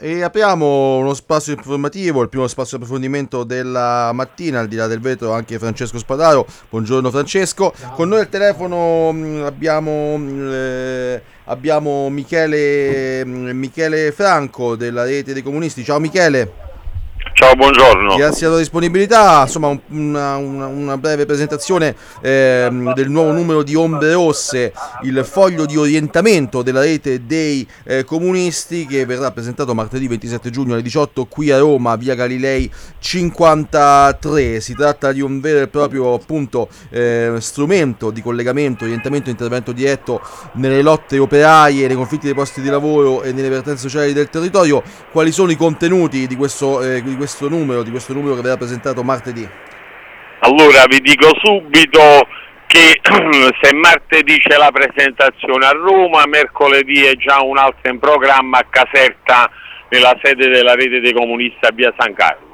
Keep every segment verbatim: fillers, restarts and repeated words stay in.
E apriamo uno spazio informativo, il primo spazio di approfondimento della mattina, al di là del vetro anche Francesco Spadaro. Buongiorno Francesco. Ciao. Con noi al telefono mh, abbiamo, eh, abbiamo Michele, mh, Michele Franco della Rete dei Comunisti. Ciao Michele. Ciao, buongiorno. Grazie alla tua disponibilità. Insomma, un, una, una, una breve presentazione eh, del nuovo numero di Ombre Rosse, il foglio di orientamento della Rete dei eh, Comunisti, che verrà presentato martedì ventisette giugno alle diciotto qui a Roma, via Galilei cinquantatré. Si tratta di un vero e proprio appunto eh, strumento di collegamento, orientamento e intervento diretto nelle lotte operaie, nei conflitti dei posti di lavoro e nelle vertenze sociali del territorio. Quali sono i contenuti di questo eh, di questo numero, di questo numero che verrà presentato martedì? Allora, vi dico subito che se martedì c'è la presentazione a Roma, mercoledì è già un altro in programma a Caserta, nella sede della Rete dei Comunisti a via San Carlo.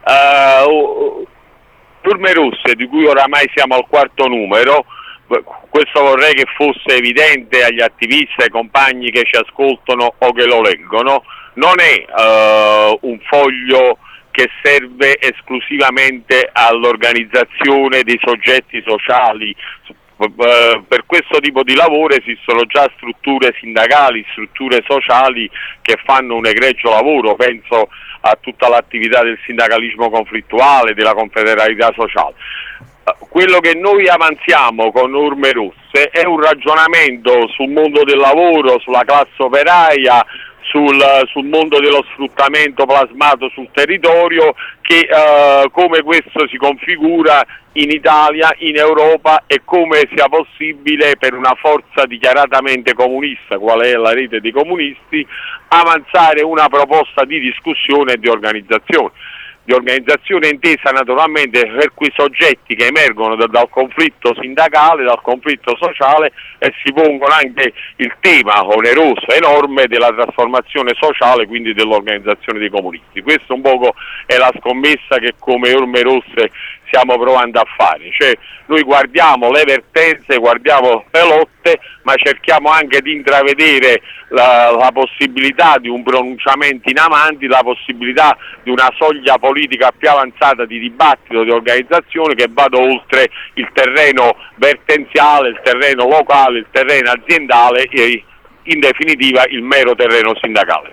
Uh, Orme Rosse, di cui oramai siamo al quarto numero, questo vorrei che fosse evidente agli attivisti, ai compagni che ci ascoltano o che lo leggono, non è uh, un foglio che serve esclusivamente all'organizzazione dei soggetti sociali. Per questo tipo di lavoro esistono già strutture sindacali, strutture sociali che fanno un egregio lavoro, penso a tutta l'attività del sindacalismo conflittuale, della confederalità sociale. Quello che noi avanziamo con Orme Rosse è un ragionamento sul mondo del lavoro, sulla classe operaia, Sul, sul mondo dello sfruttamento plasmato sul territorio, che eh, come questo si configura in Italia, in Europa, e come sia possibile per una forza dichiaratamente comunista, qual è la Rete dei Comunisti, avanzare una proposta di discussione e di organizzazione. Di organizzazione intesa naturalmente per quei soggetti che emergono da, dal conflitto sindacale, dal conflitto sociale, e si pongono anche il tema oneroso, enorme, della trasformazione sociale, quindi dell'organizzazione dei comunisti. Questo un poco è la scommessa che come Orme Rosse stiamo provando a fare, cioè noi guardiamo le vertenze, guardiamo le lotte, ma cerchiamo anche di intravedere la, la possibilità di un pronunciamento in avanti, la possibilità di una soglia politica più avanzata di dibattito, di organizzazione, che vada oltre il terreno vertenziale, il terreno locale, il terreno aziendale e in definitiva il mero terreno sindacale.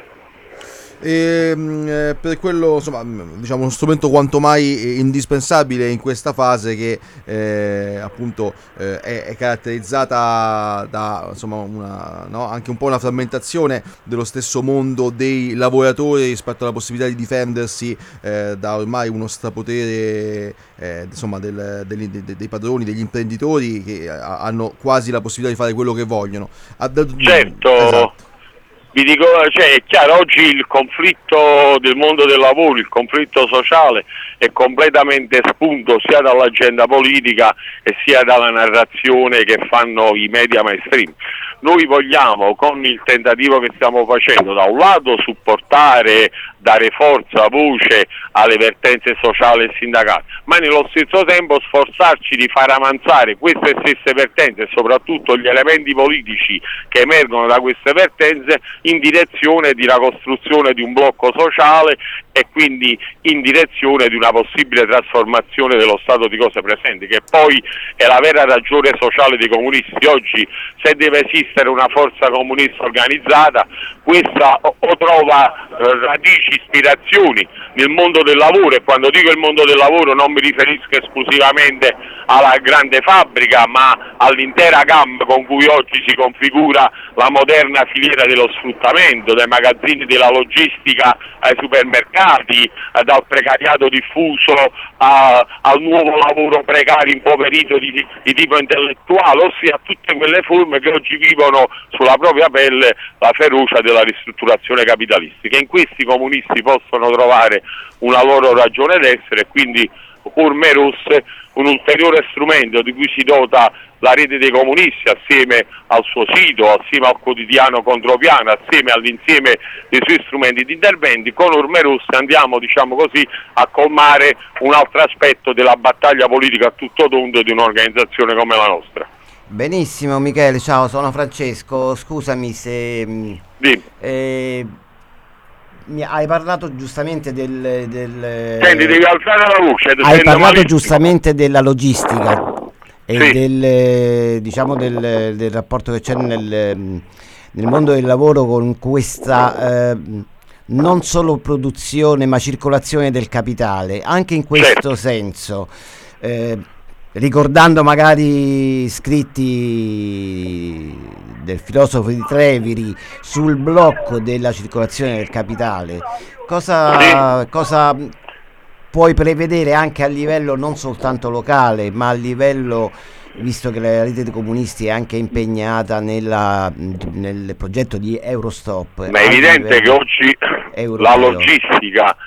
E, eh, per quello, insomma, diciamo uno strumento quanto mai indispensabile in questa fase che eh, appunto eh, è, è caratterizzata da insomma una, no, anche un po' una frammentazione dello stesso mondo dei lavoratori rispetto alla possibilità di difendersi eh, da ormai uno strapotere eh, insomma del, degli, dei, dei padroni, degli imprenditori che hanno quasi la possibilità di fare quello che vogliono. Certo. Esatto. Vi dico, cioè, è chiaro, oggi il conflitto del mondo del lavoro, il conflitto sociale è completamente espunto sia dall'agenda politica e sia dalla narrazione che fanno i media mainstream. Noi vogliamo, con il tentativo che stiamo facendo, da un lato supportare, dare forza, voce alle vertenze sociali e sindacali, ma nello stesso tempo sforzarci di far avanzare queste stesse vertenze e soprattutto gli elementi politici che emergono da queste vertenze in direzione di una costruzione di un blocco sociale e quindi in direzione di una possibile trasformazione dello stato di cose presenti, che poi è la vera ragione sociale dei comunisti. Oggi, se deve esistere una forza comunista organizzata, questa o, o trova eh, radici, ispirazioni nel mondo del lavoro, e quando dico il mondo del lavoro non mi riferisco esclusivamente alla grande fabbrica, ma all'intera gamma con cui oggi si configura la moderna filiera dello sfruttamento, dai magazzini della logistica ai supermercati, eh, dal precariato diffuso a, al nuovo lavoro precario impoverito di, di tipo intellettuale, ossia tutte quelle forme che oggi vivono sulla propria pelle la ferocia della ristrutturazione capitalistica. In questi comunisti possono trovare una loro ragione d'essere, e quindi Orme Rosse un ulteriore strumento di cui si dota la Rete dei Comunisti assieme al suo sito, assieme al quotidiano Contropiano, assieme all'insieme dei suoi strumenti di interventi. Con Orme Rosse andiamo, diciamo così, a colmare un altro aspetto della battaglia politica a tutto tondo di un'organizzazione come la nostra. Benissimo Michele, ciao, sono Francesco, scusami se Sì. eh, mi hai parlato giustamente del, del Senti, devi alzare la voce. hai parlato malissimo. giustamente della logistica e sì. del, diciamo del, del rapporto che c'è nel, nel mondo del lavoro con questa eh, non solo produzione ma circolazione del capitale, anche in questo certo. senso, eh, ricordando magari scritti del filosofo di Treviri sul blocco della circolazione del capitale, cosa, sì. cosa puoi prevedere anche a livello non soltanto locale ma a livello, visto che la rete dei comunisti è anche impegnata nella, nel progetto di Eurostop? Ma è evidente che oggi europeo. La logistica,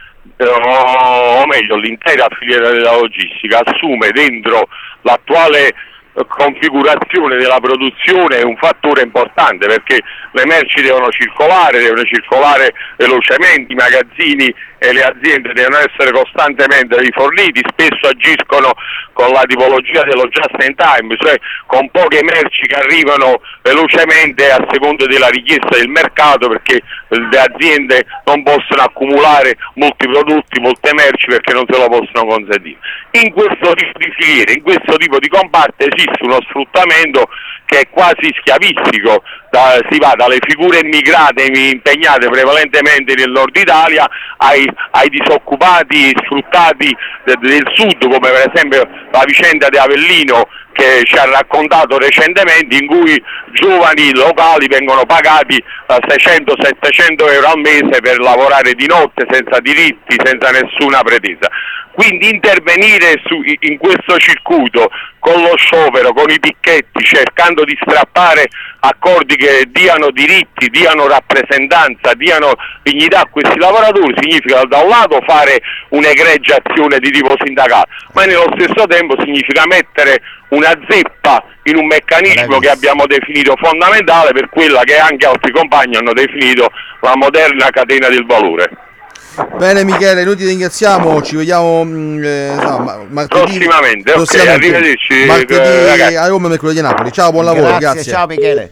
o meglio l'intera filiera della logistica, assume dentro l'attuale configurazione della produzione un fattore importante, perché le merci devono circolare, devono circolare velocemente, i magazzini e le aziende devono essere costantemente riforniti, spesso agiscono con la tipologia dello just in time, cioè con poche merci che arrivano velocemente a seconda della richiesta del mercato, perché le aziende non possono accumulare molti prodotti, molte merci, perché non se lo possono consentire. In questo tipo di filiere, in questo tipo di comparti esiste uno sfruttamento che è quasi schiavistico, da, si va dalle figure immigrate impegnate prevalentemente nel nord Italia ai, ai disoccupati sfruttati de, del sud, come per esempio la vicenda di Avellino che ci ha raccontato recentemente, in cui giovani locali vengono pagati seicento settecento euro al mese per lavorare di notte senza diritti, senza nessuna pretesa. Quindi intervenire su, in questo circuito con lo sciopero, con i picchetti, cercando di strappare accordi che diano diritti, diano rappresentanza, diano dignità a questi lavoratori, significa da un lato fare un'egregia azione di tipo sindacale, ma nello stesso tempo significa mettere una zeppa in un meccanismo che abbiamo definito fondamentale per quella che anche altri compagni hanno definito la moderna catena del valore. Bene Michele, noi ti ringraziamo, ci vediamo eh, no, martedì, prossimamente, prossimamente. Ok, arrivederci martedì ragazzi. a Roma e mercoledì a Napoli. Ciao, buon lavoro, grazie, grazie. Ciao Michele.